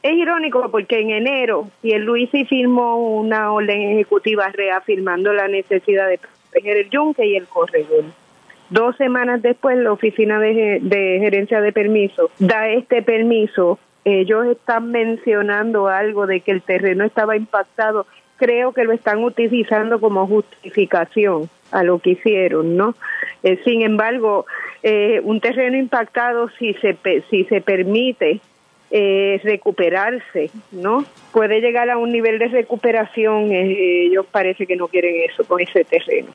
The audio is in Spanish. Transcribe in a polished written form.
Es irónico porque en enero Pierluisi firmó una orden ejecutiva reafirmando la necesidad de proteger el yunque y el corredor. 2 semanas después, la Oficina de Gerencia de Permisos da este permiso. Ellos están mencionando algo de que el terreno estaba impactado. Creo que lo están utilizando como justificación a lo que hicieron, ¿no? Sin embargo, un terreno impactado, si se permite recuperarse, ¿no? Puede llegar a un nivel de recuperación. Ellos parece que no quieren eso con ese terreno.